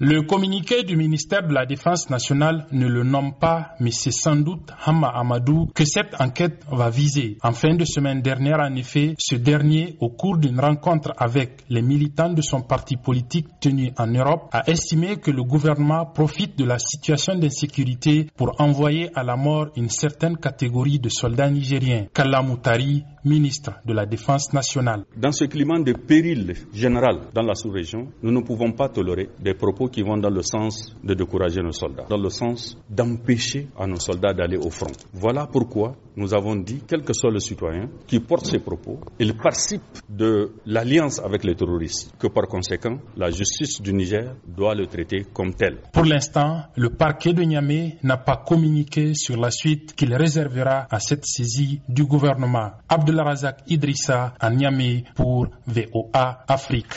Le communiqué du ministère de la Défense nationale ne le nomme pas, mais c'est sans doute Hama Amadou que cette enquête va viser. En fin de semaine dernière, en effet, ce dernier, au cours d'une rencontre avec les militants de son parti politique tenu en Europe, a estimé que le gouvernement profite de la situation d'insécurité pour envoyer à la mort une certaine catégorie de soldats nigériens. Kalla Moutari, ministre de la Défense nationale. Dans ce climat de péril général dans la sous-région, nous ne pouvons pas tolérer des propos qui vont dans le sens de décourager nos soldats, dans le sens d'empêcher à nos soldats d'aller au front. Voilà pourquoi nous avons dit, quel que soit le citoyen qui porte ces propos, il participe de l'alliance avec les terroristes, que par conséquent, la justice du Niger doit le traiter comme tel. Pour l'instant, le parquet de Niamey n'a pas communiqué sur la suite qu'il réservera à cette saisie du gouvernement. Abdelrazak Idrissa à Niamey pour VOA Afrique.